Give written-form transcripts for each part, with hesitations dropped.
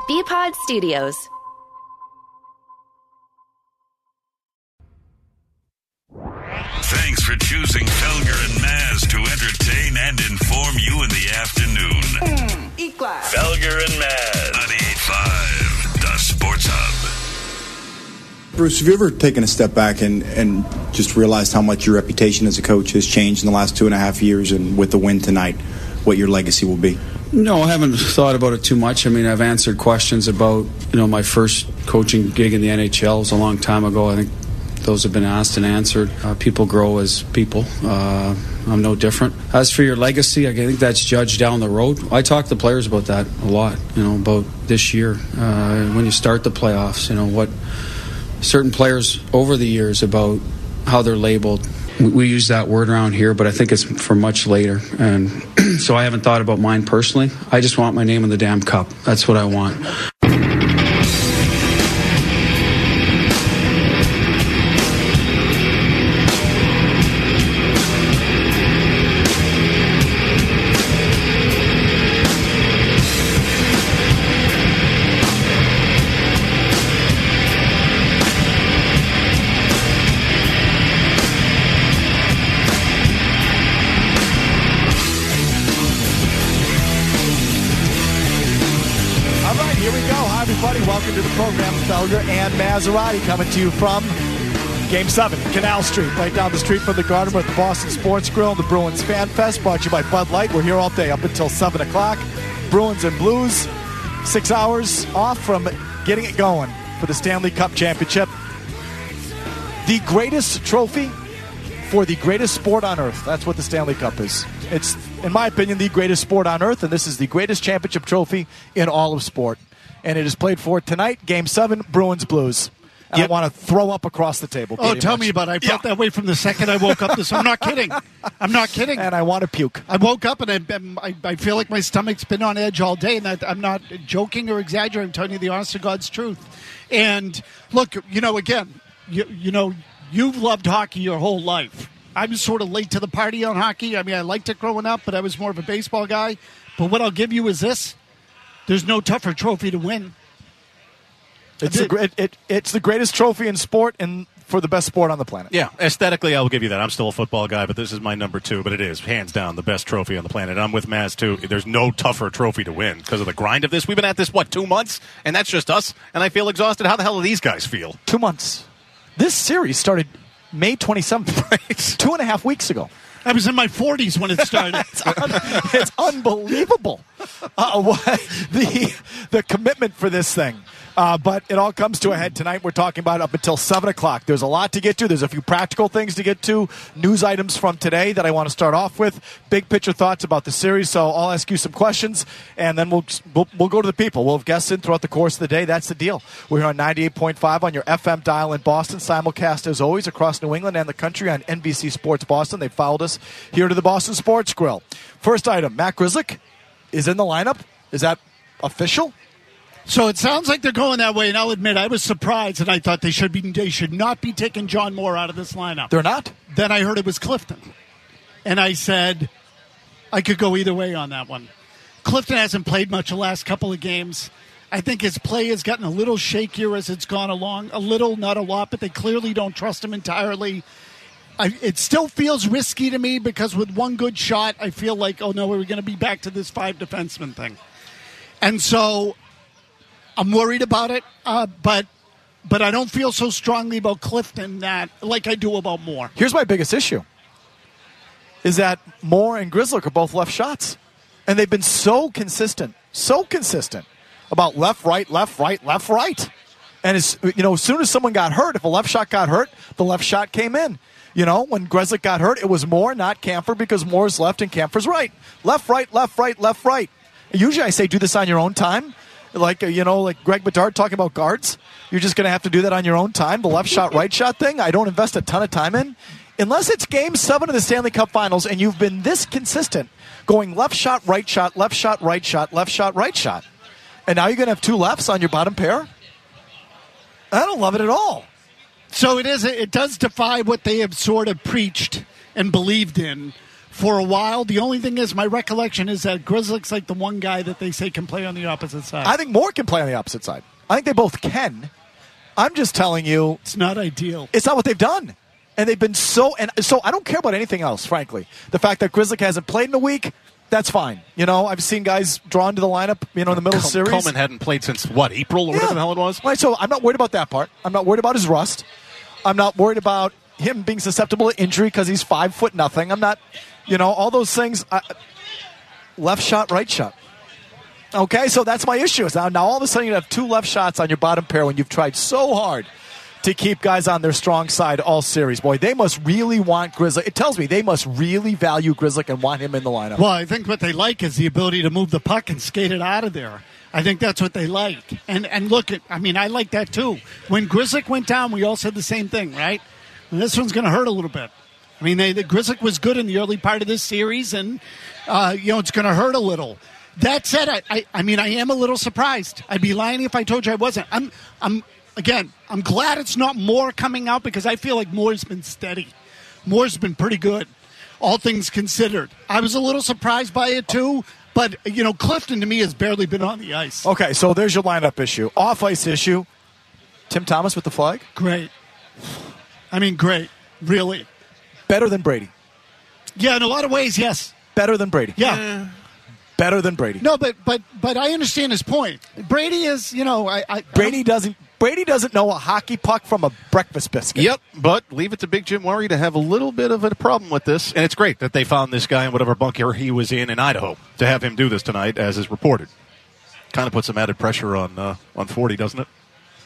BPod Studios. Thanks for choosing Felger and Maz to entertain and inform you in the afternoon. E-Class. Felger and Maz. 98.5, the Sports Hub. Bruce, have you ever taken a step back and just realized how much your reputation as a coach has changed in the last 2.5 years, and with the win tonight, what your legacy will be? No, I haven't thought about it too much. I mean, I've answered questions about, my first coaching gig in the NHL was a long time ago. I think those have been asked and answered. People grow as people. I'm no different. As for your legacy, I think that's judged down the road. I talk to players about that a lot, about this year. When you start the playoffs, what certain players over the years about how they're labeled. We use that word around here, but I think it's for much later. And so I haven't thought about mine personally. I just want my name in the damn cup. That's what I want. Welcome to the program. Felger and Maserati coming to you from Game 7, Canal Street, right down the street from the Garden with the Boston Sports Grill and the Bruins Fan Fest, brought to you by Bud Light. We're here all day up until 7 o'clock. Bruins and Blues, 6 hours off from getting it going for the Stanley Cup Championship. The greatest trophy for the greatest sport on earth. That's what the Stanley Cup is. It's, in my opinion, the greatest sport on earth, and this is the greatest championship trophy in all of sport. And it is played for tonight, Game 7, Bruins-Blues. And I want to throw up across the table. Oh, tell me about it. I felt that way from the second I woke up. I'm not kidding. I'm not kidding. And I want to puke. I woke up and I feel like my stomach's been on edge all day. And I'm not joking or exaggerating. I'm telling you the honest to God's truth. And look, again, you've loved hockey your whole life. I was sort of late to the party on hockey. I mean, I liked it growing up, but I was more of a baseball guy. But what I'll give you is this. There's no tougher trophy to win. It's the greatest trophy in sport and for the best sport on the planet. Yeah, aesthetically, I will give you that. I'm still a football guy, but this is my number 2. But it is, hands down, the best trophy on the planet. I'm with Maz, too. There's no tougher trophy to win because of the grind of this. We've been at this, 2 months? And that's just us. And I feel exhausted. How the hell do these guys feel? 2 months. This series started May 27th, right? 2.5 weeks ago. I was in my 40s when it started. It's unbelievable. The commitment for this thing. But it all comes to a head tonight. We're talking about up until 7 o'clock. There's a lot to get to. There's a few practical things to get to. News items from today that I want to start off with. Big picture thoughts about the series. So I'll ask you some questions, and then we'll go to the people. We'll have guests in throughout the course of the day. That's the deal. We're here on 98.5 on your FM dial in Boston. Simulcast, as always, across New England and the country on NBC Sports Boston. They followed us here to the Boston Sports Grill. First item, Matt Grzelcyk is in the lineup. Is that official? So it sounds like they're going that way, and I'll admit I was surprised, and I thought they should not be taking John Moore out of this lineup. They're not? Then I heard it was Clifton, and I said I could go either way on that one. Clifton hasn't played much the last couple of games. I think his play has gotten a little shakier as it's gone along. A little, not a lot, but they clearly don't trust him entirely. It still feels risky to me because with one good shot, I feel like, oh no, we're going to be back to this 5 defenseman thing. And so I'm worried about it, but I don't feel so strongly about Clifton like I do about Moore. Here's my biggest issue, is that Moore and Grzelcyk are both left shots. And they've been so consistent about left, right, left, right, left, right. And as soon as someone got hurt, if a left shot got hurt, the left shot came in. When Grzelcyk got hurt, it was Moore, not Kampfer, because Moore's left and Kampfer's right. Left, right, left, right, left, right. Usually I say do this on your own time. Like Greg Bedard talking about guards. You're just going to have to do that on your own time. The left shot, right shot thing, I don't invest a ton of time in. Unless it's Game 7 of the Stanley Cup Finals and you've been this consistent, going left shot, right shot, left shot, right shot, left shot, right shot. And now you're going to have 2 lefts on your bottom pair? I don't love it at all. So it does defy what they have sort of preached and believed in for a while. The only thing is, my recollection is that Grzelcyk's like the one guy that they say can play on the opposite side. I think Moore can play on the opposite side. I think they both can. I'm just telling you, it's not ideal. It's not what they've done. And they've been so I don't care about anything else, frankly. The fact that Grzelcyk hasn't played in a week, that's fine. I've seen guys drawn to the lineup, in the middle of the series. Coleman hadn't played since, April or whatever the hell it was? Right, so I'm not worried about that part. I'm not worried about his rust. I'm not worried about him being susceptible to injury because he's 5'0". I'm not, all those things. Left shot, right shot. Okay, so that's my issue. Now all of a sudden you have two left shots on your bottom pair when you've tried so hard to keep guys on their strong side all series. Boy, they must really want Grzelcyk. It tells me they must really value Grzelcyk and want him in the lineup. Well, I think what they like is the ability to move the puck and skate it out of there. I think that's what they like. And look, I like that too. When Grzelcyk went down, we all said the same thing, right? And this one's going to hurt a little bit. The Grzelcyk was good in the early part of this series, and it's going to hurt a little. That said, I am a little surprised. I'd be lying if I told you I wasn't. I'm glad it's not Moore coming out because I feel like Moore's been steady. Moore's been pretty good, all things considered. I was a little surprised by it too, but Clifton to me has barely been on the ice. Okay, so there's your lineup issue. Off-ice issue. Tim Thomas with the flag. Great. Great. Really. Better than Brady. Yeah, in a lot of ways, yes. Better than Brady. Yeah. Better than Brady. No, but I understand his point. Brady is, Brady doesn't know a hockey puck from a breakfast biscuit. Yep, but leave it to Big Jim Murray to have a little bit of a problem with this. And it's great that they found this guy in whatever bunker he was in Idaho to have him do this tonight, as is reported. Kind of puts some added pressure on 40, doesn't it?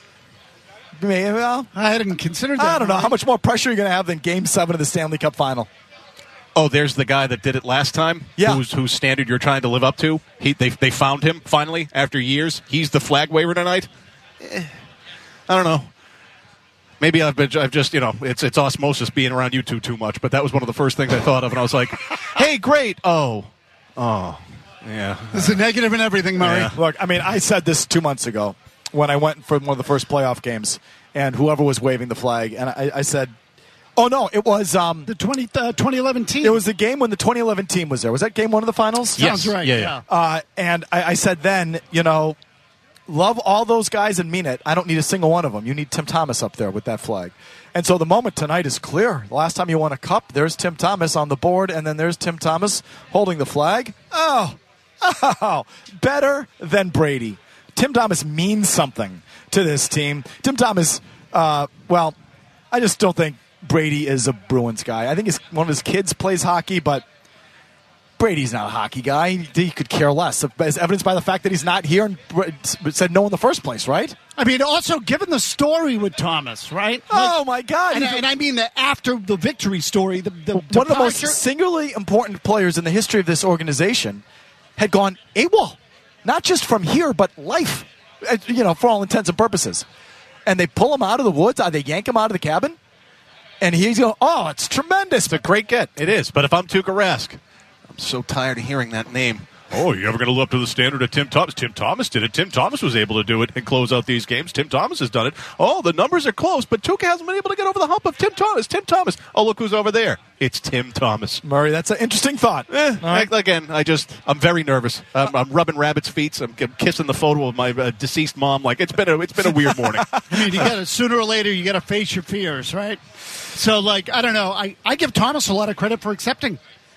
Well, I hadn't considered that. I don't know. How much more pressure are you going to have than Game 7 of the Stanley Cup Final? Oh, there's the guy that did it last time? Yeah. Whose standard you're trying to live up to? They found him, finally, after years. He's the flag waver tonight? I don't know. Maybe I've just, it's osmosis being around you two too much, but that was one of the first things I thought of, and I was like, hey, great. Oh, yeah. There's a negative in everything, Murray. Yeah. Look, I said this 2 months ago when I went for one of the first playoff games, and whoever was waving the flag, and I said, oh, no, it was the 2011 team. It was the game when the 2011 team was there. Was that game one of the finals? Yes. Sounds right, yeah. And I said then, love all those guys and mean it. I don't need a single one of them. You need Tim Thomas up there with that flag. And so the moment tonight is clear. The last time you won a cup, there's Tim Thomas on the board, and then there's Tim Thomas holding the flag. Oh, better than Brady. Tim Thomas means something to this team. Tim Thomas, I just don't think Brady is a Bruins guy. I think one of his kids plays hockey, but Brady's not a hockey guy. He could care less, as evidenced by the fact that he's not here and said no in the first place, right? Also, given the story with Thomas, right? Oh, my God. And I mean that after the victory story, the one of the most singularly important players in the history of this organization had gone AWOL. Not just from here, but life, for all intents and purposes. And they pull him out of the woods. They yank him out of the cabin. And he's going, it's tremendous. It's a great get. It is. But if I'm Tuukka Rask, I'm so tired of hearing that name. Oh, you ever going to live up to the standard of Tim Thomas? Tim Thomas did it. Tim Thomas was able to do it and close out these games. Tim Thomas has done it. Oh, the numbers are close, but Tuukka hasn't been able to get over the hump of Tim Thomas. Tim Thomas. Oh, look who's over there. It's Tim Thomas. Murray, that's an interesting thought. Right. Again, I'm very nervous. I'm rubbing rabbit's feet. I'm kissing the photo of my deceased mom. Like, it's been a weird morning. Sooner or later, you got to face your fears, right? So, I don't know. I give Thomas a lot of credit for accepting.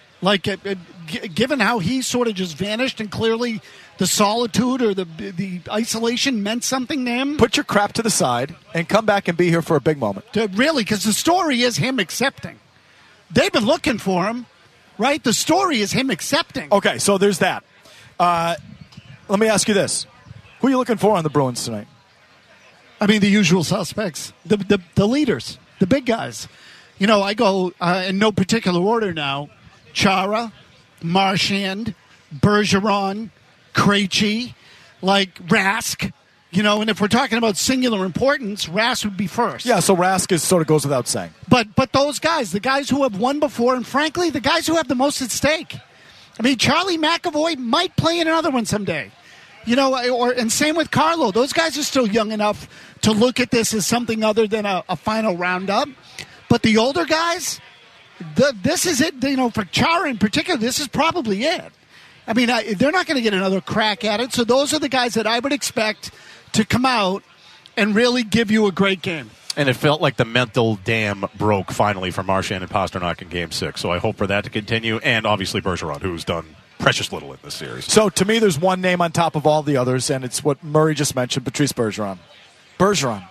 Given how he sort of just vanished, and clearly the solitude or the isolation meant something to him. Put your crap to the side and come back and be here for a big moment. Really, because the story is him accepting. They've been looking for him, right? The story is him accepting. Okay, so there's that. Let me ask you this. Who are you looking for on the Bruins tonight? The usual suspects. The leaders. The big guys. I go in no particular order now. Chara, Marchand, Bergeron, Krejci, Rask, and if we're talking about singular importance, Rask would be first. Yeah, so Rask sort of goes without saying. But those guys, the guys who have won before, and frankly, the guys who have the most at stake. Charlie McAvoy might play in another one someday. And same with Carlo. Those guys are still young enough to look at this as something other than a final roundup. But the older guys, this is it. For Chara in particular, this is probably it. I mean, they're not going to get another crack at it. So those are the guys that I would expect to come out and really give you a great game. And it felt like the mental dam broke finally for Marchand and Pasternak in Game 6. So I hope for that to continue. And obviously Bergeron, who's done precious little in this series. So to me, there's one name on top of all the others, and it's what Murray just mentioned, Patrice Bergeron. Bergeron.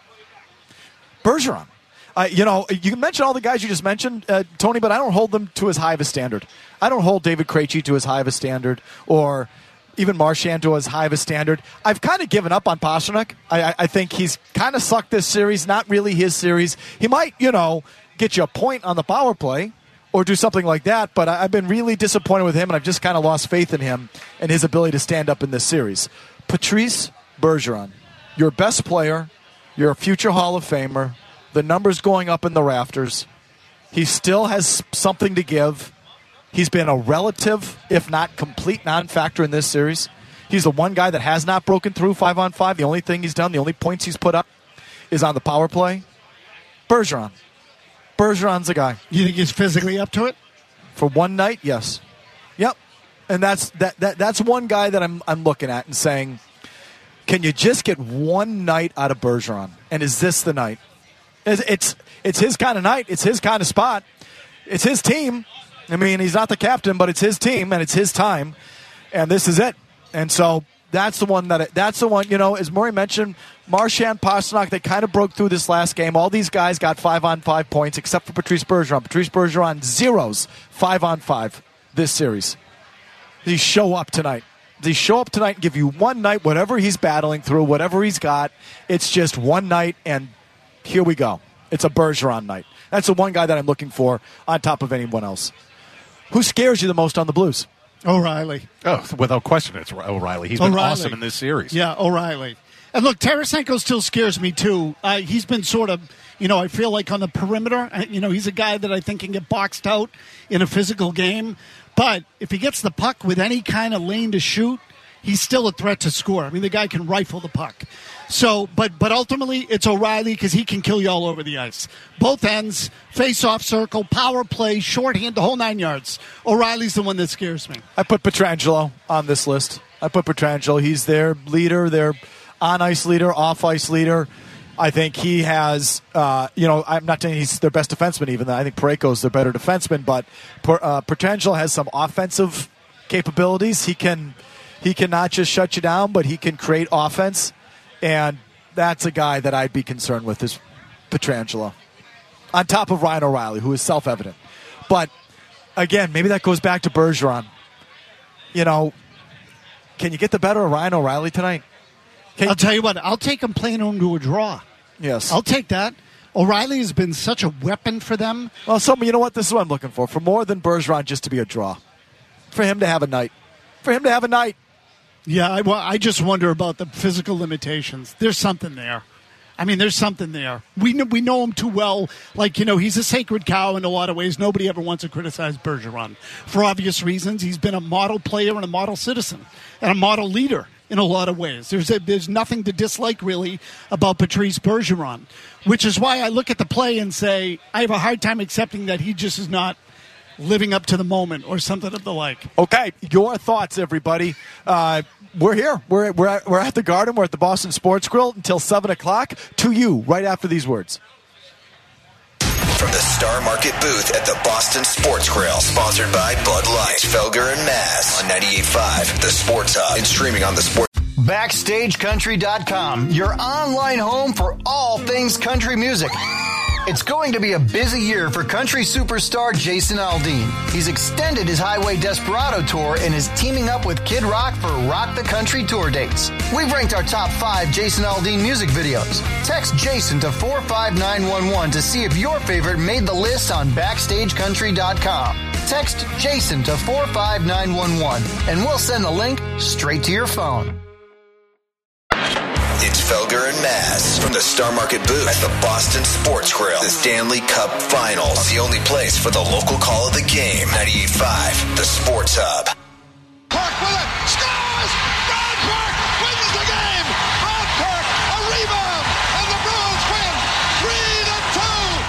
You can mention all the guys you just mentioned, Tony, but I don't hold them to as high of a standard. I don't hold David Krejci to as high of a standard, or even Marchand to as high of a standard. I've kind of given up on Pasternak. I think he's kind of sucked this series, not really his series. He might, get you a point on the power play or do something like that, but I've been really disappointed with him, and I've just kind of lost faith in him and his ability to stand up in this series. Patrice Bergeron, your best player, you're a future Hall of Famer, the numbers going up in the rafters. He still has something to give. He's been a relative, if not complete, non-factor in this series. He's the one guy that has not broken through 5-on-5. The only thing he's done, the only points he's put up is on the power play. Bergeron's a guy. You think he's physically up to it? For one night, yes. Yep. And that's one guy that I'm looking at and saying, can you just get one night out of Bergeron? And is this the night? It's his kind of night. It's his kind of spot. It's his team. I mean, he's not the captain, but it's his team and it's his time. And this is it. And so that's the one, as Murray mentioned, Marchand, Pasternak, they kind of broke through this last game. All these guys got 5-on-5 points except for Patrice Bergeron. Patrice Bergeron zeros 5-on-5 this series. They show up tonight. They show up tonight and give you one night, whatever he's battling through, whatever he's got. It's just one night, and here we go. It's a Bergeron night. That's the one guy that I'm looking for on top of anyone else. Who scares you the most on the Blues? O'Reilly. Oh, without question, it's O'Reilly. He's been awesome in this series. Yeah, O'Reilly. And look, Tarasenko still scares me too. He's been sort of, I feel like on the perimeter. He's a guy that I think can get boxed out in a physical game. But if he gets the puck with any kind of lane to shoot, he's still a threat to score. I mean, the guy can rifle the puck. So, but ultimately, it's O'Reilly because he can kill you all over the ice. Both ends, face-off circle, power play, shorthand, the whole 9 yards. O'Reilly's the one that scares me. I put Pietrangelo on this list. He's their leader, their on-ice leader, off-ice leader. I think he has, I'm not saying he's their best defenseman even. I think Parayko's their better defenseman, but Pietrangelo has some offensive capabilities. He can not just shut you down, but he can create offense. And that's a guy that I'd be concerned with is Pietrangelo. On top of Ryan O'Reilly, who is self-evident. But, again, maybe that goes back to Bergeron. Can you get the better of Ryan O'Reilly tonight? I'll tell you what, I'll take him playing him to a draw. Yes. I'll take that. O'Reilly has been such a weapon for them. Well, you know what? This is what I'm looking for. For more than Bergeron just to be a draw. For him to have a night. Yeah, I just wonder about the physical limitations. There's something there. There's something there. We know him too well. He's a sacred cow in a lot of ways. Nobody ever wants to criticize Bergeron. For obvious reasons, he's been a model player and a model citizen and a model leader in a lot of ways. There's nothing to dislike, really, about Patrice Bergeron, which is why I look at the play and say I have a hard time accepting that he just is not living up to the moment or something of the like. Okay, your thoughts, everybody. We're here. We're at the Garden. We're at the Boston Sports Grill until 7 o'clock. To you, right after these words. From the Star Market booth at the Boston Sports Grill, sponsored by Bud Light, Felger and Mazz on 98.5, the Sports Hub, and streaming on the Sports. BackstageCountry.com, your online home for all things country music. It's going to be a busy year for country superstar Jason Aldean. He's extended his Highway Desperado tour and is teaming up with Kid Rock for Rock the Country tour dates. We've ranked our top 5 Jason Aldean music videos. Text Jason to 45911 to see if your favorite made the list on BackstageCountry.com. Text Jason to 45911 and we'll send the link straight to your phone. It's Felger and Mazz from the Star Market booth at the Boston Sports Grill. The Stanley Cup Finals. The only place for the local call of the game. 98.5, the Sports Hub. Park with it. Scores! Brad Park wins the game! Brad Park, a rebound! And the Bruins win 3-2!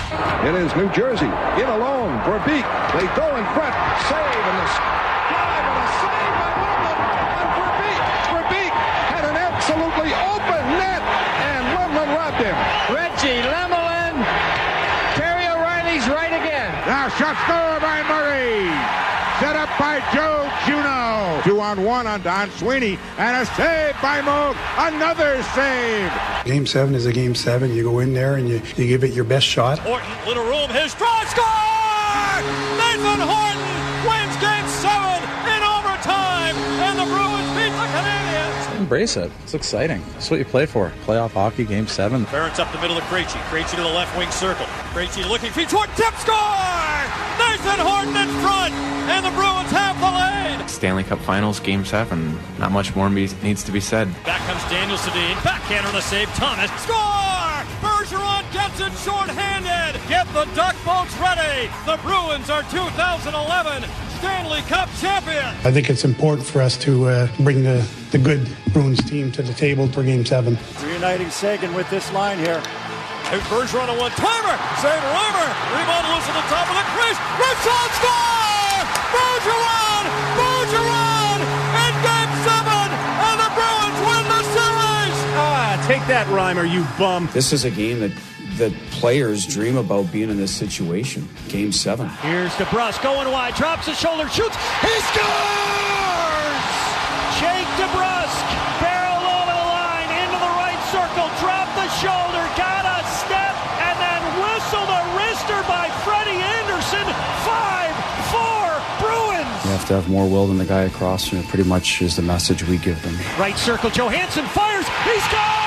It is New Jersey in alone for Beek. They go in front. Save and the drive and a save by Wemblin. And for Beek had an absolutely open net, and Wemblin robbed him. Reggie Lemelin. Terry O'Reilly's right again. Now shot score by Murray. Set up by Joe Juneau. 2-on-1 on Don Sweeney. And a save by Moog. Another save. Game 7 is a Game 7. You go in there and you give it your best shot. Horton, little room, his draw, score! Nathan Horton wins Game 7 in overtime. And the Bruins beat the Canadiens. Embrace it. It's exciting. It's what you play for. Playoff hockey, Game 7. Barrett's up the middle of Krejci. Krejci to the left wing circle. Krejci looking, feeds Horton, tip, score! Nathan Horton in front, and the Bruins have the lead. Stanley Cup Finals, Game 7. Not much more needs to be said. Back comes Daniel Sedin. Backhander the save. Thomas. Score! Bergeron gets it shorthanded. Get the duck boats ready. The Bruins are 2011 Stanley Cup champion. I think it's important for us to bring the good Bruins team to the table for Game 7. Reuniting Sagan with this line here. Bergeron a one-timer. Save Reimer. Rebound loose at the top of the crease. Ritchson score! Bergeron! Bergeron! In Game 7! And the Bruins win the series! Take that, Reimer, you bum. This is a game that players dream about being in this situation. Game 7. Here's DeBrusk going wide. Drops his shoulder. Shoots. He scores! Jake DeBrusk. Barrel over the line. Into the right circle. Drop the shoulder. Got a step. And then whistled a wrister by Freddie Anderson. 5-4 Bruins. You have to have more will than the guy across from you. Pretty much is the message we give them. Right circle. Johansson fires. He scores!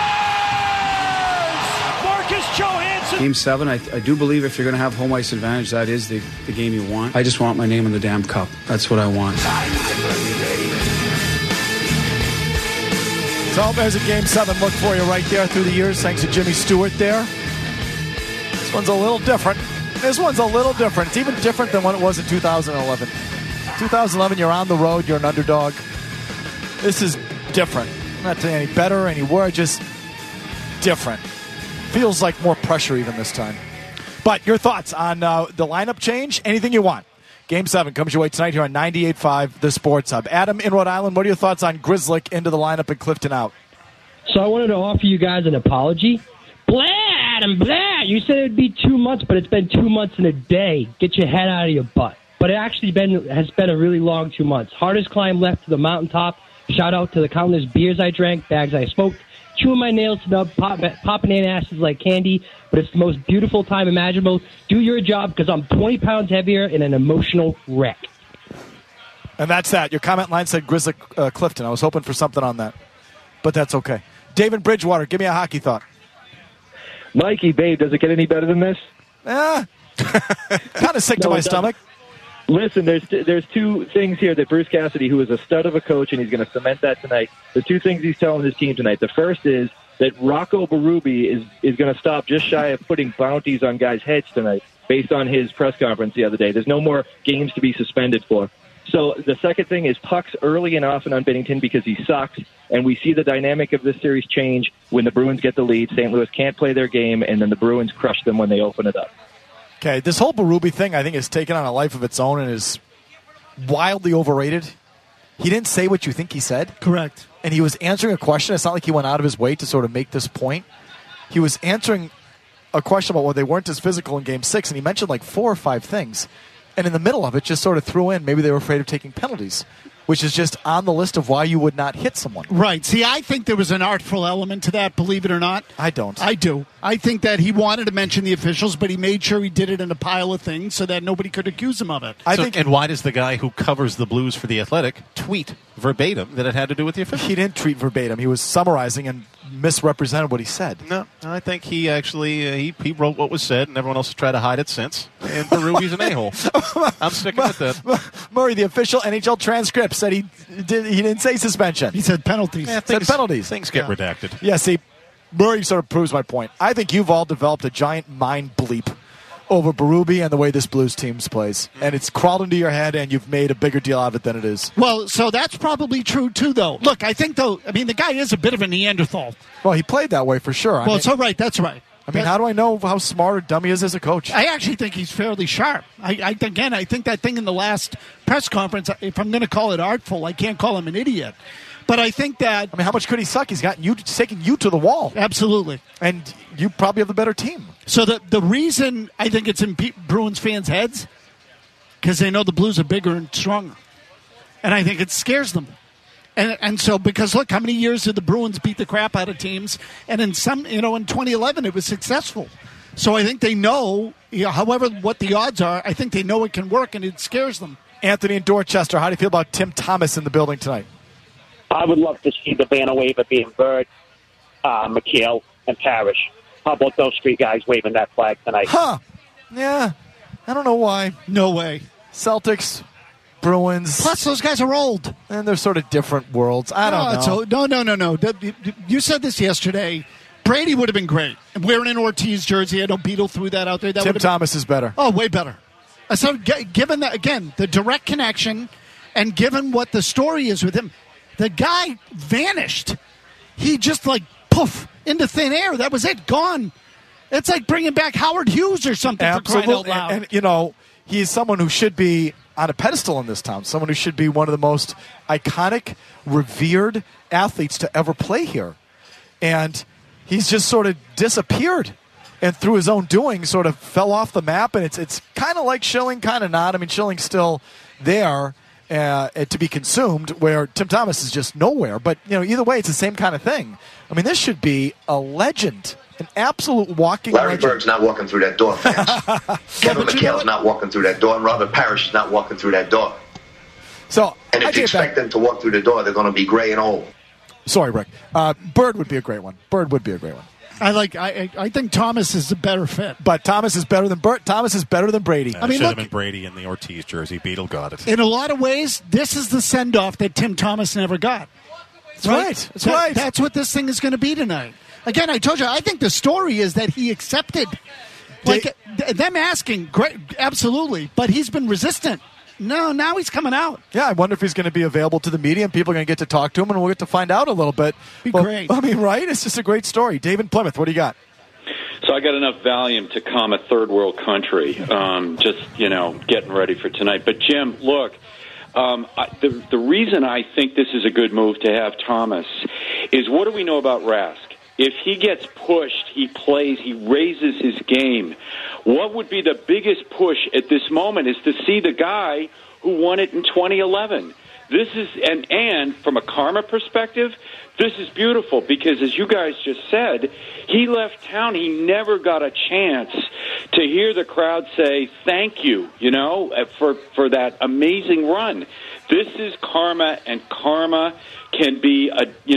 Marcus Johansson. Game 7, I do believe if you're going to have home ice advantage, that is the game you want. I just want my name in the damn cup. That's what I want. So there's a Game 7 look for you right there through the years. Thanks to Jimmy Stewart there. This one's a little different. It's even different than what it was in 2011. 2011, you're on the road. You're an underdog. This is different. I'm not saying any better, any worse, just different. Feels like more pressure even this time. But your thoughts on the lineup change? Anything you want. Game 7 comes your way tonight here on 98.5 The Sports Hub. Adam in Rhode Island, what are your thoughts on Grzelcyk into the lineup and Clifton out? So I wanted to offer you guys an apology. Blah, Adam, blah. You said it would be 2 months, but it's been 2 months and a day. Get your head out of your butt. But it actually has been a really long 2 months. Hardest climb left to the mountaintop. Shout out to the countless beers I drank, bags I smoked, chewing my nails to nub, popping in asses like candy, but it's the most beautiful time imaginable. Do your job, because I'm 20 pounds heavier and an emotional wreck. And that's that. Your comment line said Grzelcyk Clifton. I was hoping for something on that, but that's okay. David Bridgewater, give me a hockey thought. Mikey, babe, does it get any better than this? Kind of sick to my stomach. Listen, there's two things here that Bruce Cassidy, who is a stud of a coach, and he's going to cement that tonight. The two things he's telling his team tonight. The first is that Rocco Berube is going to stop just shy of putting bounties on guys' heads tonight, based on his press conference the other day. There's no more games to be suspended for. So the second thing is pucks early and often on Binnington because he sucks, and we see the dynamic of this series change when the Bruins get the lead. St. Louis can't play their game, and then the Bruins crush them when they open it up. Okay, this whole Berube thing, I think, has taken on a life of its own and is wildly overrated. He didn't say what you think he said. Correct. And he was answering a question. It's not like he went out of his way to sort of make this point. He was answering a question about why they weren't as physical in Game 6, and he mentioned like 4 or 5 things. And in the middle of it, just sort of threw in maybe they were afraid of taking penalties, which is just on the list of why you would not hit someone. Right. See, I think there was an artful element to that, believe it or not. I don't. I do. I think that he wanted to mention the officials, but he made sure he did it in a pile of things so that nobody could accuse him of it. And why does the guy who covers the Blues for The Athletic tweet verbatim that it had to do with the officials? He didn't tweet verbatim. He was summarizing and misrepresented what he said. No, I think he actually he wrote what was said, and everyone else has tried to hide it since. And Berube's an a-hole. I'm sticking with that. Murray, the official NHL transcript said he didn't say suspension. He said penalties. Yeah, said penalties. Things get redacted. Yeah, see, Murray sort of proves my point. I think you've all developed a giant mind bleep over Berube and the way this Blues team plays. And it's crawled into your head, and you've made a bigger deal out of it than it is. Well, so that's probably true, too, though. Look, I think, the guy is a bit of a Neanderthal. Well, he played that way for sure. Well, so right, that's right. I mean, how do I know how smart or dumb he is as a coach? I actually think he's fairly sharp. I think that thing in the last press conference, if I'm going to call it artful, I can't call him an idiot. But I think that... I mean, how much could he suck? He's taking you to the wall. Absolutely. And you probably have the better team. So the reason I think it's in Bruins fans' heads, because they know the Blues are bigger and stronger. And I think it scares them. And so, because look, how many years did the Bruins beat the crap out of teams? And in 2011, it was successful. So I think they know, however, what the odds are, I think they know it can work, and it scares them. Anthony in Dorchester, how do you feel about Tim Thomas in the building tonight? I would love to see the banner waiver being Bird, McHale, and Parrish. How about those three guys waving that flag tonight? Huh. Yeah. I don't know why. No way. Celtics, Bruins. Plus, those guys are old. And they're sort of different worlds. I don't know. No. You said this yesterday. Brady would have been great. And wearing an Ortiz jersey, I know Beetle threw that out there. Tim Thomas is better. Oh, way better. So, given that, again, the direct connection and given what the story is with him, the guy vanished. He just poof, into thin air. That was it. Gone. It's like bringing back Howard Hughes or something. Absolutely. For crying out loud. And, he's someone who should be on a pedestal in this town, someone who should be one of the most iconic, revered athletes to ever play here. And he's just sort of disappeared and through his own doing sort of fell off the map. And it's kind of like Schilling, kind of not. I mean, Schilling's still there to be consumed, where Tim Thomas is just nowhere. But, either way, it's the same kind of thing. I mean, this should be a legend. An absolute walking Larry legend. Bird's not walking through that door, fans. Kevin McHale's not walking through that door, and Robert Parrish is not walking through that door. And if you expect them to walk through the door, they're going to be gray and old. Sorry, Rick. Bird would be a great one. I think Thomas is a better fit. But Thomas is better than Bert. Thomas is better than Brady. I mean, should have been Brady in the Ortiz jersey. Beetle got it. In a lot of ways, this is the send-off that Tim Thomas never got. That's right. That's right. That's what this thing is going to be tonight. Again, I told you, I think the story is that he accepted. Them asking, great, absolutely, but he's been resistant. No, now he's coming out. Yeah, I wonder if he's going to be available to the media and people are going to get to talk to him, and we'll get to find out a little bit. Great. I mean, right? It's just a great story. Dave in Plymouth, what do you got? So I got enough Valium to calm a third world country. Getting ready for tonight. But, Jim, look, the reason I think this is a good move to have Thomas is, what do we know about Rask? If he gets pushed, he plays, he raises his game. What would be the biggest push at this moment is to see the guy who won it in 2011. This is, and from a karma perspective, this is beautiful because, as you guys just said, he left town. He never got a chance to hear the crowd say thank you, for that amazing run. This is karma, and karma can be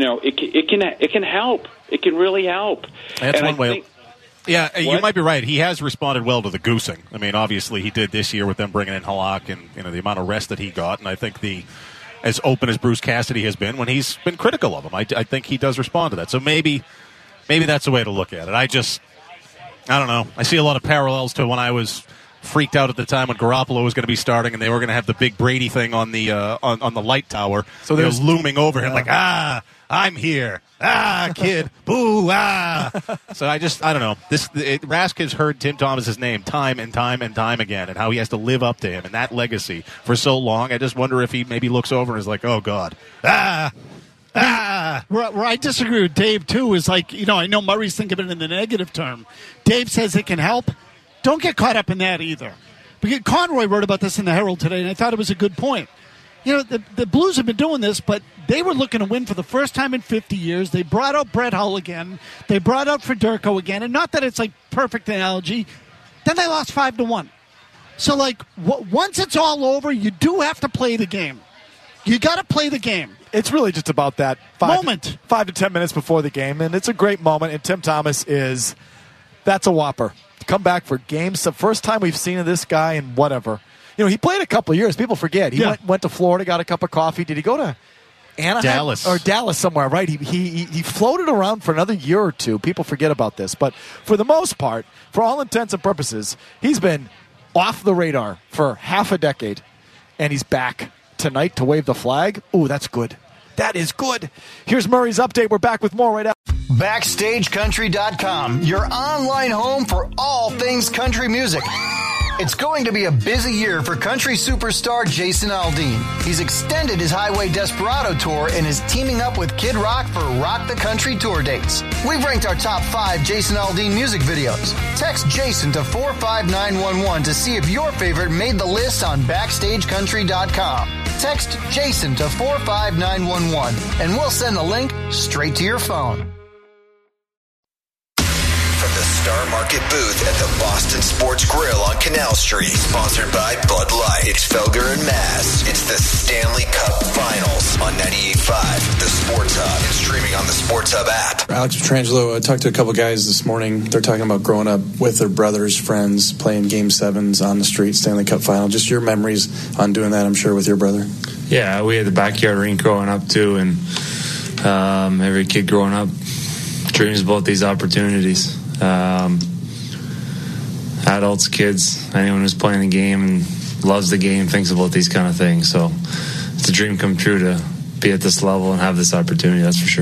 it can help. It can really help. That's and one way. Yeah, What? you might be right. He has responded well to the goosing. I mean, obviously he did this year with them bringing in Halak and the amount of rest that he got. And I think as open as Bruce Cassidy has been when he's been critical of him, I think he does respond to that. So maybe that's the way to look at it. I don't know. I see a lot of parallels to when I was freaked out at the time when Garoppolo was going to be starting and they were going to have the big Brady thing on the on the light tower. So they was looming over him I'm here. Kid. Boo, So I don't know. Rask has heard Tim Thomas's name time and time and time again and how he has to live up to him and that legacy for so long. I just wonder if he maybe looks over and is like, oh, God. Where I disagree with Dave, too, is I know Murray's thinking of it in the negative term. Dave says it can help. Don't get caught up in that either. Because Conroy wrote about this in the Herald today, and I thought it was a good point. The Blues have been doing this, but they were looking to win for the first time in 50 years. They brought out Brett Hull again. They brought out Federico again. And not that it's perfect analogy. Then they lost 5-1. So, once it's all over, you do have to play the game. You got to play the game. It's really just about that 5 to 10 minutes before the game, and it's a great moment. And Tim Thomas that's a whopper. To come back for games, the first time we've seen of this guy in whatever. He played a couple of years. People forget. He went to Florida, got a cup of coffee. Did he go to Anaheim? Dallas somewhere, right? He floated around for another year or two. People forget about this. But for the most part, for all intents and purposes, he's been off the radar for half a decade, and he's back tonight to wave the flag. Ooh, that's good. That is good. Here's Murray's update. We're back with more right after. BackstageCountry.com, your online home for all things country music. It's going to be a busy year for country superstar Jason Aldean. He's extended his Highway Desperado tour and is teaming up with Kid Rock for Rock the Country tour dates. We've ranked our top 5 Jason Aldean music videos. Text Jason to 45911 to see if your favorite made the list on BackstageCountry.com. Text Jason to 45911 and we'll send the link straight to your phone. From the Star Market booth at the Boston Sports Grill on Canal Street, sponsored by Bud Light. It's Felger and Maz. It's the Stanley Cup Finals on 98.5, the Sports Hub, and streaming on the Sports Hub app. Alex Petrangelo, I talked to a couple guys this morning. They're talking about growing up with their brothers, friends, playing Game 7s on the street, Stanley Cup Final. Just your memories on doing that, I'm sure, with your brother. Yeah, we had the backyard rink growing up, too, and every kid growing up dreams about these opportunities. Adults, kids, anyone who's playing the game and loves the game thinks about these kind of things. So it's a dream come true to be at this level and have this opportunity, that's for sure.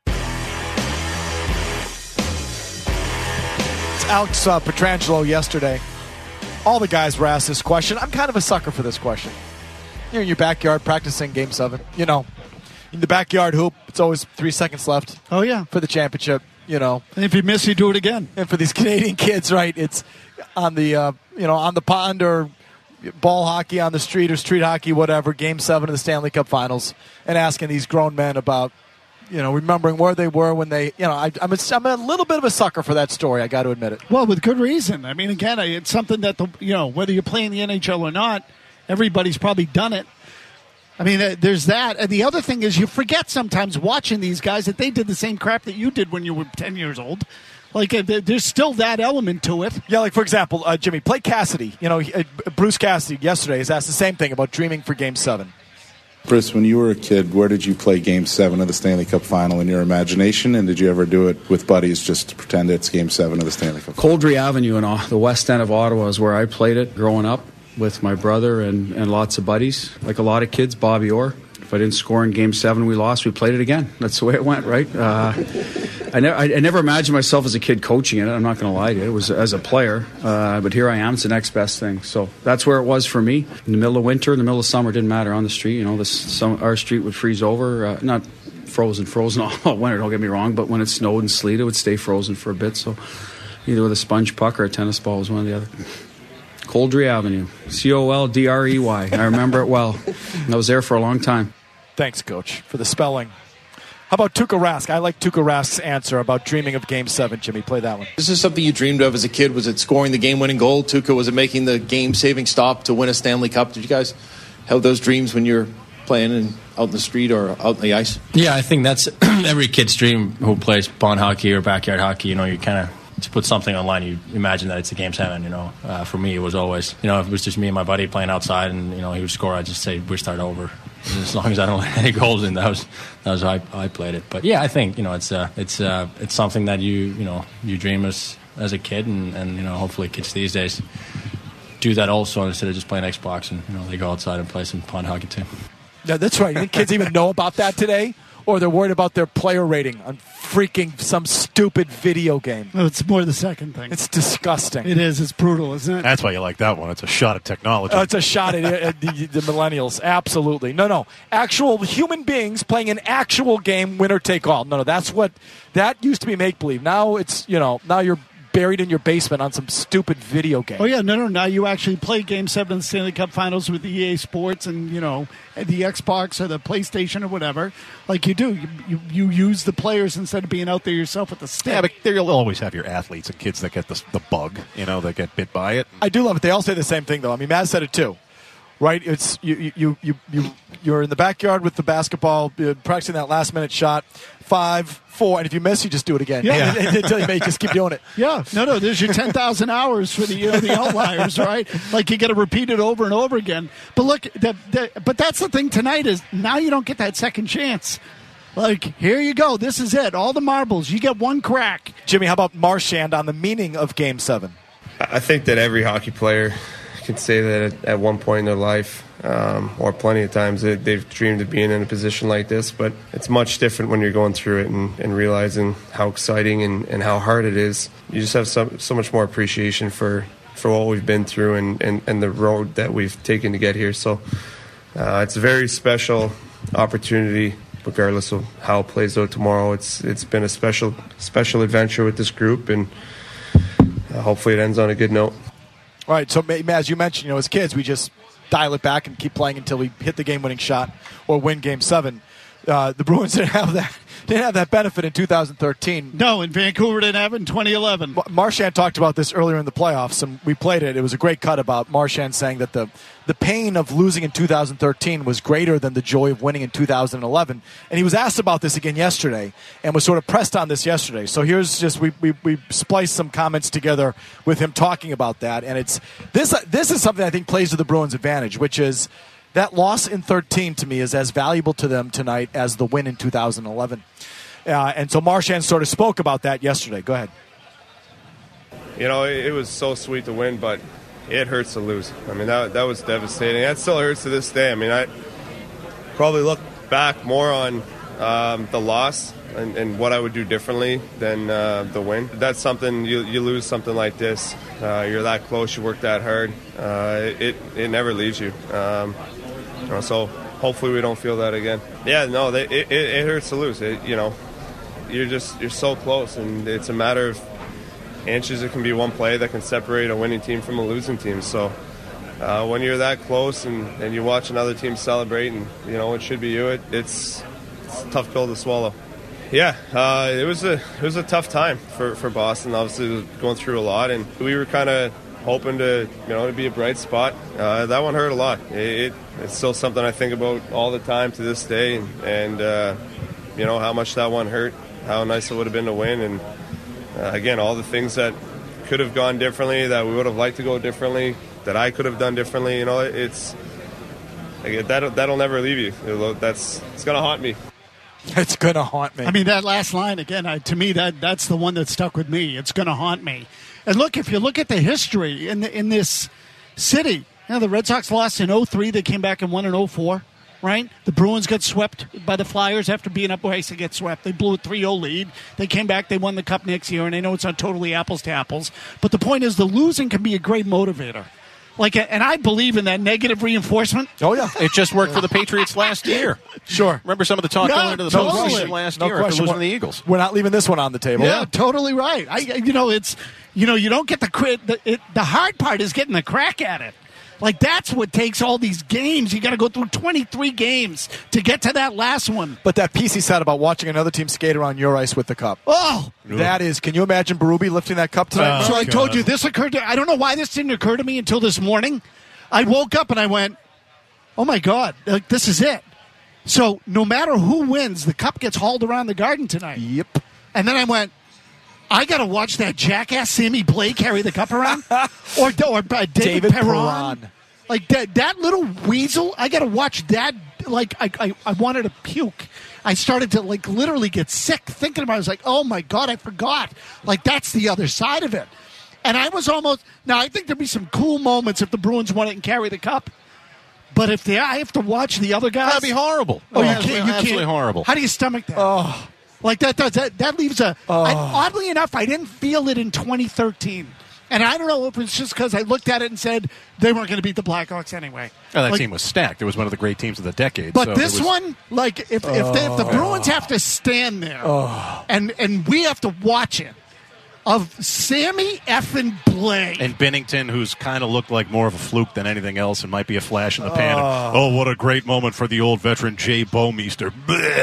It's Alex Petrangelo yesterday. All the guys were asked this question. I'm kind of a sucker for this question. You're in your backyard practicing Game 7. You know, in the backyard hoop, it's always 3 seconds left. Oh, yeah. For the championship. You know, and if you miss, you do it again. And for these Canadian kids, right? It's on the on the pond or ball hockey on the street or street hockey, whatever. Game 7 of the Stanley Cup Finals, and asking these grown men about remembering where they were when they. I'm a little bit of a sucker for that story. I got to admit it. Well, with good reason. I mean, again, it's something that whether you're playing the NHL or not, everybody's probably done it. I mean, there's that. And the other thing is you forget sometimes watching these guys that they did the same crap that you did when you were 10 years old. Like, there's still that element to it. Yeah, like, for example, Jimmy, play Cassidy. Bruce Cassidy yesterday has asked the same thing about dreaming for Game 7. Bruce, when you were a kid, where did you play Game 7 of the Stanley Cup Final in your imagination? And did you ever do it with buddies just to pretend it's Game 7 of the Stanley Cup Final? Coldry Avenue in the west end of Ottawa is where I played it growing up with my brother and lots of buddies. Like a lot of kids, Bobby Orr. If I didn't score in Game 7, we lost. We played it again. That's the way it went, right? I never imagined myself as a kid coaching it. I'm not going to lie to you. It was as a player. But here I am. It's the next best thing. So that's where it was for me. In the middle of winter, in the middle of summer, it didn't matter on the street. Our street would freeze over. Not frozen all winter, don't get me wrong. But when it snowed and sleet, it would stay frozen for a bit. So either with a sponge puck or a tennis ball was one or the other. Coldry Avenue. Coldrey. I remember it well. I was there for a long time. Thanks, Coach, for the spelling. How about Tuukka Rask? I like Tuukka Rask's answer about dreaming of Game 7. Jimmy, play that one. This is something you dreamed of as a kid. Was it scoring the game-winning goal? Tuukka, was it making the game-saving stop to win a Stanley Cup? Did you guys have those dreams when you're playing out in the street or out on the ice? Yeah, I think that's every kid's dream who plays pond hockey or backyard hockey. You kind of, to put something online, you imagine that it's a Game 7, For me, it was always, if it was just me and my buddy playing outside and, he would score, I'd just say, we start over. As long as I don't let any goals in, that was how I played it. But yeah, I think it's something that you dream as a kid, and hopefully kids these days do that also instead of just playing Xbox, and they go outside and play some pond hockey too. Yeah, that's right. You think kids even know about that today? Or they're worried about their player rating on freaking some stupid video game. No, it's more the second thing. It's disgusting. It is. It's brutal, isn't it? That's why you like that one. It's a shot at technology. It's a shot at the millennials. Absolutely. No. Actual human beings playing an actual game, winner take all. No. That used to be make-believe. Now it's, now you're buried in your basement on some stupid video game. Oh, yeah. No. Now you actually play Game 7 of the Stanley Cup Finals with the EA Sports and, the Xbox or the PlayStation or whatever. Like you do. You use the players instead of being out there yourself with the stick. Yeah, but you'll always have your athletes and kids that get the bug, that get bit by it. I do love it. They all say the same thing, though. I mean, Maz said it, too. Right? It's you're in the backyard with the basketball, practicing that last-minute shot. 5, 4, and if you miss, you just do it again. Yeah. Until you just keep doing it. Yeah. No. There's your 10,000 hours for the outliers, right? Like you got to repeat it over and over again. But look, but that's the thing tonight is now you don't get that second chance. Like, here you go. This is it. All the marbles. You get one crack. Jimmy, how about Marchand on the meaning of Game 7? I think that every hockey player can say that at one point in their life. or plenty of times they've dreamed of being in a position like this, but it's much different when you're going through it and realizing how exciting and how hard it is. You just have so much more appreciation for what we've been through and the road that we've taken to get here. So it's a very special opportunity, regardless of how it plays out tomorrow. It's been a special adventure with this group, and hopefully it ends on a good note. All right, so as you mentioned, as kids, we just dial it back and keep playing until we hit the game-winning shot or win Game 7. The Bruins didn't have that benefit in 2013. No, and Vancouver didn't have it in 2011. Marchand talked about this earlier in the playoffs, and we played it. It was a great cut about Marchand saying that the pain of losing in 2013 was greater than the joy of winning in 2011. And he was asked about this again yesterday and was sort of pressed on this yesterday. So here's just we spliced some comments together with him talking about that. And this is something I think plays to the Bruins' advantage, which is that loss in 13 to me is as valuable to them tonight as the win in 2011. And so Marchand sort of spoke about that yesterday. Go ahead. It was so sweet to win, but it hurts to lose. I mean, that was devastating. That still hurts to this day. I mean, I probably look back more on the loss and what I would do differently than the win. That's something, you lose something like this. You're that close, you work that hard. It never leaves you. So hopefully we don't feel that again. Yeah, no, it hurts to lose. You're so close, and it's a matter of inches. It can be one play that can separate a winning team from a losing team. So when you're that close and you watch another team celebrate, and it should be you, it's a tough pill to swallow. Yeah, it was a tough time for Boston. Obviously, it was going through a lot, and we were kind of hoping to be a bright spot. That one hurt a lot. It's still something I think about all the time to this day, and how much that one hurt, how nice it would have been to win, and again, all the things that could have gone differently, that we would have liked to go differently, that I could have done differently. It's that'll never leave you. It's going to haunt me. It's going to haunt me. I mean, that last line, again, to me, that's the one that stuck with me. It's going to haunt me. And look, if you look at the history in this city, the Red Sox lost in 2003. They came back and won in 2004, right? The Bruins got swept by the Flyers after being up. They get swept. They blew a 3-0 lead. They came back. They won the Cup next year, and I know it's not totally apples to apples. But the point is, the losing can be a great motivator. And I believe in that negative reinforcement. Oh, yeah. It just worked for the Patriots last year. Sure. Remember some of the talk going into the postseason last year after losing the Eagles. We're not leaving this one on the table. Yeah, totally right. You don't get the hard part is getting the crack at it. That's what takes all these games. You got to go through 23 games to get to that last one. But that piece he said about watching another team skate around your ice with the cup. Oh! That is, can you imagine Berube lifting that cup tonight? So I told you, this occurred I don't know why this didn't occur to me until this morning. I woke up and I went, oh my God, this is it. So no matter who wins, the cup gets hauled around the Garden tonight. Yep. And then I went, I got to watch that jackass Sammy Blais carry the cup around, or David Perron. That little weasel. I got to watch that. I wanted to puke. I started to literally get sick thinking about it. I was like, oh my God, I forgot. That's the other side of it. And I was almost. Now I think there'd be some cool moments if the Bruins won it and carry the cup. But if I have to watch the other guys, that'd be horrible. Oh, you can't. Absolutely horrible. How do you stomach that? Oh. That leaves oddly enough, I didn't feel it in 2013. And I don't know if it's just because I looked at it and said they weren't going to beat the Blackhawks anyway. Oh, that team was stacked. It was one of the great teams of the decade. But this one, if the Bruins have to stand there and we have to watch it, of Sammy effing Blais. And Binnington, who's kind of looked like more of a fluke than anything else and might be a flash in the pan. Oh, what a great moment for the old veteran Jay Bouwmeester.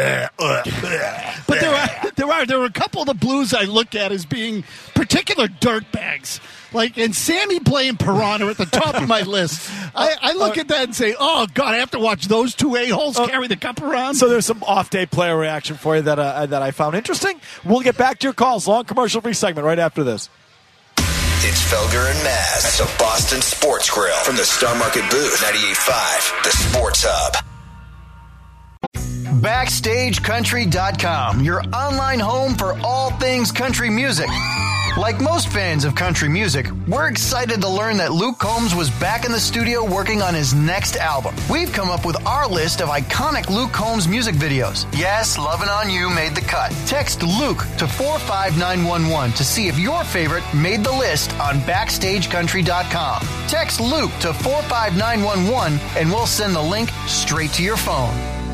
But there are a couple of the Blues I look at as being particular dirtbags. And Sammy Blais and Perron are at the top of my list. I look at that and say, oh, God, I have to watch those two a-holes carry the cup around. So there's some off-day player reaction for you that I found interesting. We'll get back to your calls. Long commercial-free segment right after this. It's Felger and Maz, the Boston Sports Grill from the Star Market booth, 98.5, the Sports Hub. BackstageCountry.com, your online home for all things country music. Like most fans of country music, we're excited to learn that Luke Combs was back in the studio working on his next album. We've come up with our list of iconic Luke Combs music videos. Yes, Lovin' On You made the cut. Text Luke to 45911 to see if your favorite made the list on BackstageCountry.com. Text Luke to 45911 and we'll send the link straight to your phone.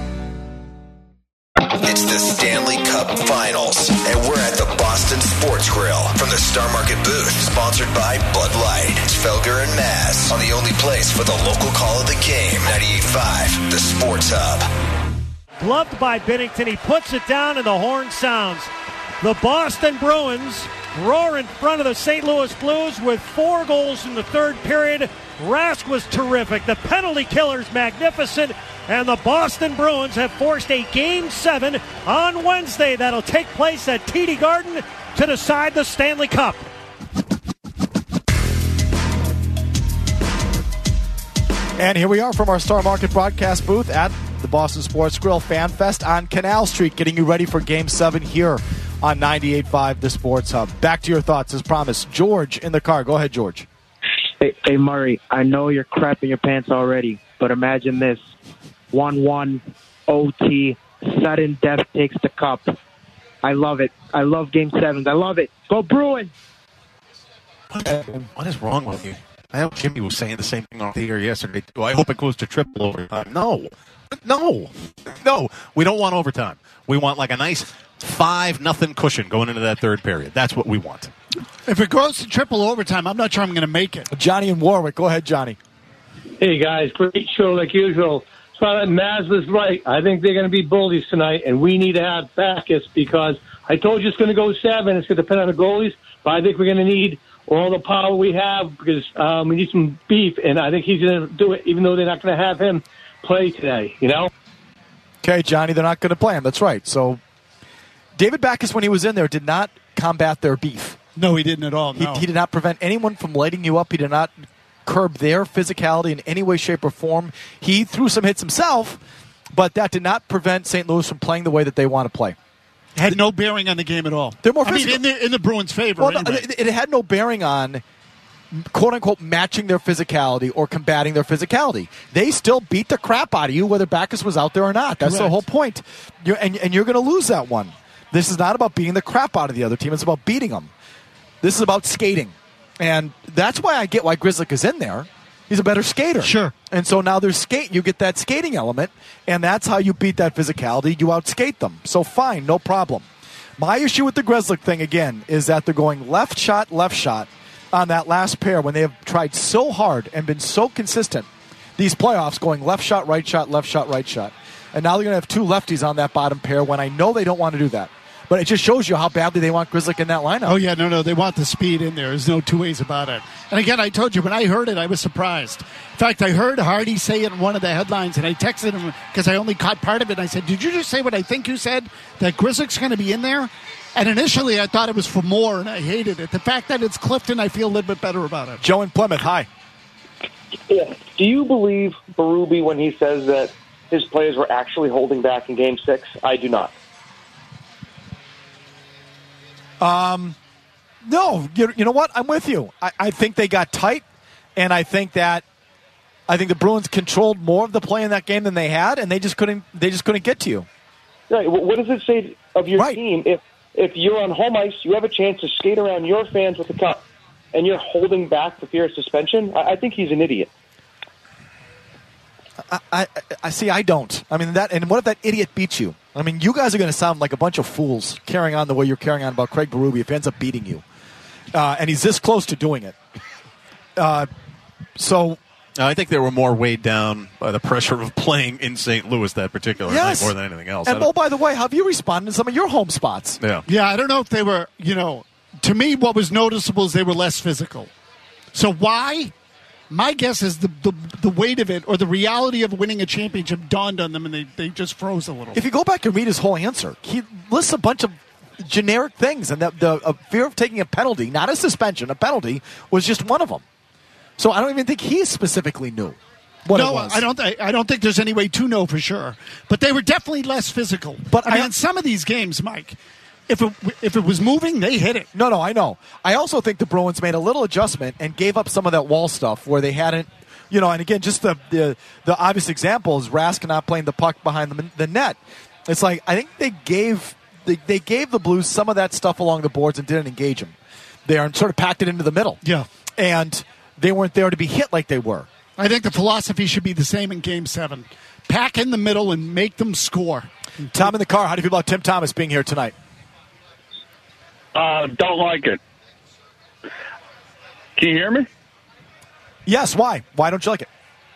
It's the Stanley Cup Finals, and we're at the Boston Sports Grill from the Star Market booth, sponsored by Bud Light. It's Felger and Maz on the only place for the local call of the game, 98.5, the Sports Hub. Gloved by Binnington. He puts it down and the horn sounds. The Boston Bruins roar in front of the St. Louis Blues with 4 goals in the third period. Rask was terrific. The penalty killer's magnificent. And the Boston Bruins have forced a Game 7 on Wednesday that'll take place at TD Garden to decide the Stanley Cup. And here we are from our Star Market broadcast booth at the Boston Sports Grill Fan Fest on Canal Street, getting you ready for Game 7 here on 98.5 The Sports Hub. Back to your thoughts as promised. George in the car. Go ahead, George. Hey, Murray, I know you're crapping your pants already, but imagine this. 1-1, OT, sudden death takes the cup. I love it. I love Game 7s. I love it. Go Bruins! What is wrong with you? I know Jimmy was saying the same thing off the air yesterday, too. I hope it goes to triple overtime. No. We don't want overtime. We want like a nice 5-0 cushion going into that third period. That's what we want. If it goes to triple overtime, I'm not sure I'm going to make it. Johnny in Warwick. Go ahead, Johnny. Hey, guys. Great show like usual. So Maz was right. I think they're going to be bullies tonight, and we need to have Backus because I told you it's going to go 7. It's going to depend on the goalies, but I think we're going to need all the power we have because we need some beef, and I think he's going to do it even though they're not going to have him play today, you know? Okay, Johnny, they're not going to play him. That's right. So David Backus, when he was in there, did not combat their beef. No, he didn't at all. No. He did not prevent anyone from lighting you up. He did not curb their physicality in any way, shape, or form. He threw some hits himself, but that did not prevent St. Louis from playing the way that they want to play. Had no bearing on the game at all. They're more physical. In the Bruins' favor. Well, anyway. It had no bearing on, quote-unquote, matching their physicality or combating their physicality. They still beat the crap out of you whether Backus was out there or not. That's the whole point. And you're going to lose that one. This is not about beating the crap out of the other team. It's about beating them. This is about skating. And that's why I get why Grzelcyk is in there. He's a better skater. Sure. And so now there's you get that skating element, and that's how you beat that physicality. You outskate them. So fine, no problem. My issue with the Grzelcyk thing, again, is that they're going left shot on that last pair when they have tried so hard and been so consistent these playoffs, going left shot, right shot, left shot, right shot. And now they're going to have 2 lefties on that bottom pair when I know they don't want to do that. But it just shows you how badly they want Grzelcyk in that lineup. Oh, yeah, no, they want the speed in there. There's no 2 ways about it. And again, I told you, when I heard it, I was surprised. In fact, I heard Hardy say it in one of the headlines, and I texted him because I only caught part of it, and I said, did you just say what I think you said, that Grzelcyk's going to be in there? And initially, I thought it was for more, and I hated it. The fact that it's Clifton, I feel a little bit better about it. Joe in Plymouth, hi. Yeah. Do you believe Berube when he says that his players were actually holding back in Game 6? I do not. No, you know what? I'm with you. I think they got tight, and I think the Bruins controlled more of the play in that game than they had, and they just couldn't get to you. Right. What does it say of your team if you're on home ice, you have a chance to skate around your fans with the cup, and you're holding back for fear of suspension? I think he's an idiot. I see. I don't. I mean that. And what if that idiot beats you? I mean, you guys are going to sound like a bunch of fools carrying on the way you're carrying on about Craig Berube if he ends up beating you, and he's this close to doing it. So I think they were more weighed down by the pressure of playing in St. Louis that particular night more than anything else. And by the way, how have you responded to some of your home spots? Yeah, I don't know if they were. To me, what was noticeable is they were less physical. So why? My guess is the weight of it or the reality of winning a championship dawned on them, and they just froze a little. If you go back and read his whole answer, he lists a bunch of generic things, and the fear of taking a penalty, not a suspension, a penalty, was just one of them. So I don't even think he specifically knew what it was. I don't think there's any way to know for sure. But they were definitely less physical. But in some of these games, Mike, If it was moving, they hit it. No, I know. I also think the Bruins made a little adjustment and gave up some of that wall stuff where they hadn't, and again, just the obvious example is Rask not playing the puck behind the net. It's like I think they gave the Blues some of that stuff along the boards and didn't engage them. They are sort of packed it into the middle. Yeah. And they weren't there to be hit like they were. I think the philosophy should be the same in Game 7. Pack in the middle and make them score. Tom in the car, how do you feel about Tim Thomas being here tonight? Don't like it. Can you hear me? Yes, why? Why don't you like it?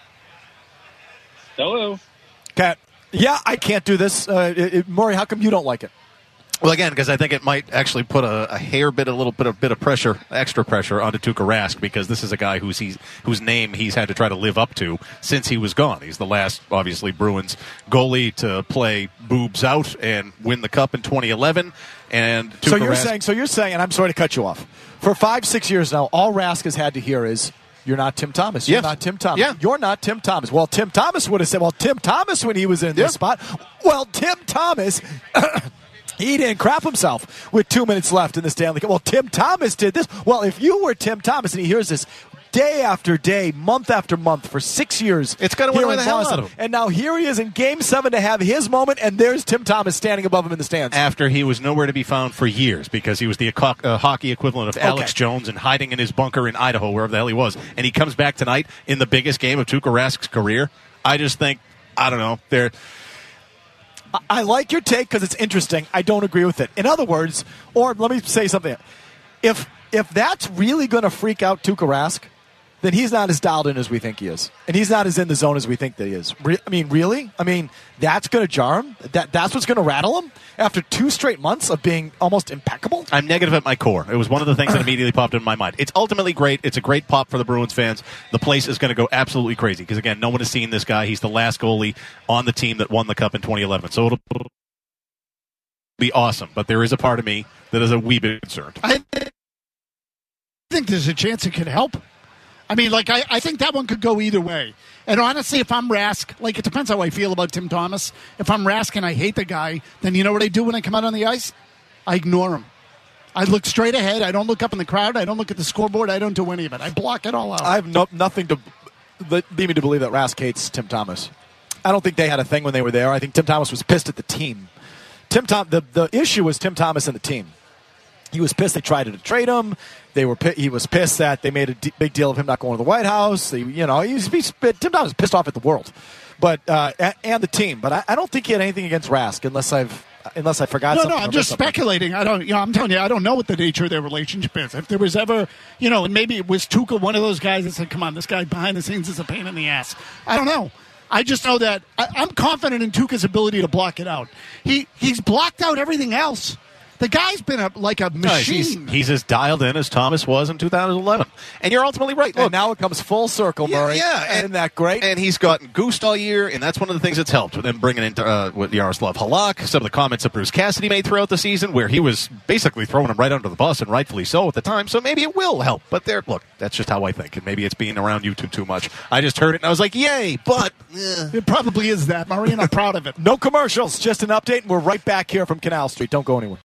Hello? Okay. Yeah, I can't do this. Maury, how come you don't like it? Well, again, because I think it might actually put a little bit of pressure, extra pressure onto Tuukka Rask, because this is a guy whose name he's had to try to live up to since he was gone. He's the last, obviously, Bruins goalie to play boobs out and win the Cup in 2011. And so you're saying, and I'm sorry to cut you off. For 5-6 years now, all Rask has had to hear is, "You're not Tim Thomas. You're not Tim Thomas. Yeah. You're not Tim Thomas." Well, Tim Thomas would have said, "Well, Tim Thomas when he was in this spot." Well, Tim Thomas. He didn't crap himself with 2 minutes left in the Stanley Cup. Well, Tim Thomas did this. Well, if you were Tim Thomas and he hears this day after day, month after month for 6 years, it's going to wear the hell out of him. And now here he is in Game 7 to have his moment, and there's Tim Thomas standing above him in the stands. After he was nowhere to be found for years because he was the hockey equivalent of Alex Jones and hiding in his bunker in Idaho, wherever the hell he was. And he comes back tonight in the biggest game of Tuukka Rask's career. I just think, I don't know, I like your take because it's interesting. I don't agree with it. In other words, or let me say something. If that's really going to freak out Tuukka Rask, then he's not as dialed in as we think he is. And he's not as in the zone as we think that he is. Really? That's going to jar him? That's what's going to rattle him? After 2 straight months of being almost impeccable? I'm negative at my core. It was one of the things that immediately popped in my mind. It's ultimately great. It's a great pop for the Bruins fans. The place is going to go absolutely crazy because, again, no one has seen this guy. He's the last goalie on the team that won the Cup in 2011. So it'll be awesome. But there is a part of me that is a wee bit concerned. I think there's a chance it could help. I think that one could go either way. And honestly, if I'm Rask, it depends how I feel about Tim Thomas. If I'm Rask and I hate the guy, then you know what I do when I come out on the ice? I ignore him. I look straight ahead. I don't look up in the crowd. I don't look at the scoreboard. I don't do any of it. I block it all out. I have nothing to lead me to believe that Rask hates Tim Thomas. I don't think they had a thing when they were there. I think Tim Thomas was pissed at the team. The issue was Tim Thomas and the team. He was pissed they tried to trade him. He was pissed that they made a big deal of him not going to the White House. Tim Thomas was pissed off at the world, but and the team. But I don't think he had anything against Rask unless I forgot something. No, I'm just speculating. I don't. I'm telling you, I don't know what the nature of their relationship is. If there was ever, and maybe it was Tuukka, one of those guys that said, "Come on, this guy behind the scenes is a pain in the ass." I don't know. I just know that I'm confident in Tuukka's ability to block it out. He's blocked out everything else. The guy's been like a machine. No, he's as dialed in as Thomas was in 2011. And you're ultimately right. Look, and now it comes full circle, Murray. Yeah. Isn't that great? And he's gotten goosed all year, and that's one of the things that's helped with him bringing in with Yaroslav Halak, some of the comments that Bruce Cassidy made throughout the season, where he was basically throwing him right under the bus, and rightfully so at the time. So maybe it will help. But look, that's just how I think. And maybe it's being around YouTube too much. I just heard it, and I was like, yay, but... It probably is that, Murray, and I'm proud of it. No commercials, just an update, and we're right back here from Canal Street. Don't go anywhere.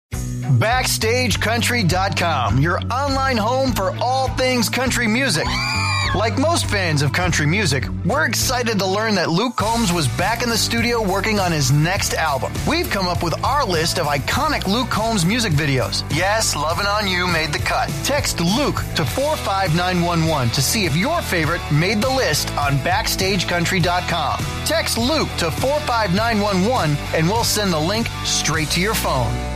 BackstageCountry.com, your online home for all things country music. Like most fans of country music, we're excited to learn that Luke Combs was back in the studio working on his next album. We've come up with our list of iconic Luke Combs music videos. Yes, Lovin' On You made the cut. Text Luke to 45911 to see if your favorite made the list on BackstageCountry.com. Text Luke to 45911 and we'll send the link straight to your phone.